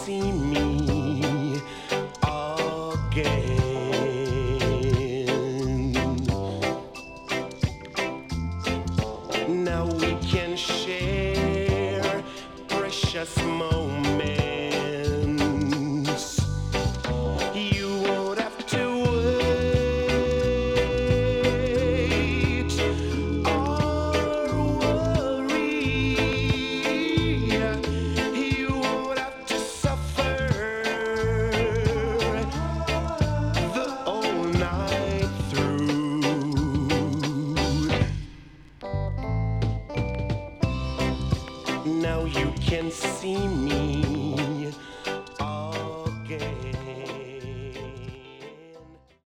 see me again. Now we can share precious moments. You won't have to wait or worry. You won't have to suffer the whole night through. Now you can see me